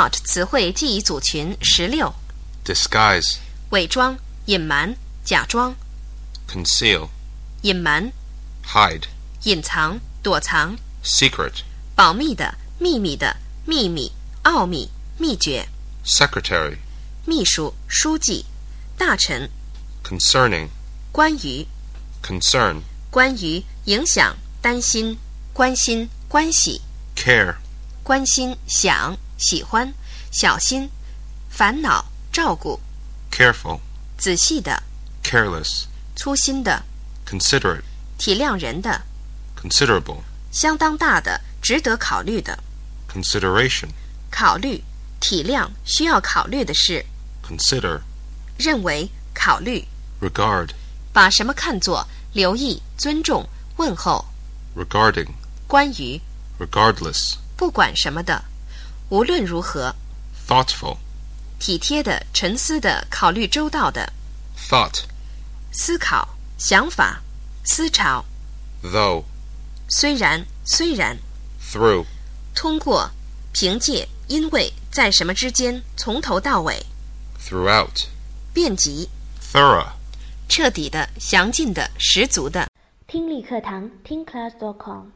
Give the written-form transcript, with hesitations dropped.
SWOT 词汇记忆组群16。 disguise, 伪装、隐瞒、假装。 conceal, 隐瞒、 hide, 隐藏、躲藏。 secret, 保密的、秘密的、秘密、奥秘、秘诀。 secretary, 秘书、书记、大臣。 concerning, 关于、 concern, 关于、影响、担心、关心、关系。 care, 关心、想、喜欢、小心、烦恼、照顾。 careful, 仔细的、 careless, 粗心的、 considerate, 体谅人的、 considerable, 相当大的、值得考虑的。 consideration, 考虑、体谅需要考虑的事。 consider, 认为、考虑。 regard, 把什么看作、留意、尊重、问候。 regarding, 关于、 regardless, 不管什么的。无论如何。 thoughtful, 体贴的、沉思的、考虑周到的。 thought, 思考、想法、思潮。 though, 虽然、虽然。 through, 通过、凭借、因为、在什么之间、从头到尾。 throughout, 遍及、 thorough. 彻底的、详尽的、十足的。 听力课堂听 class.com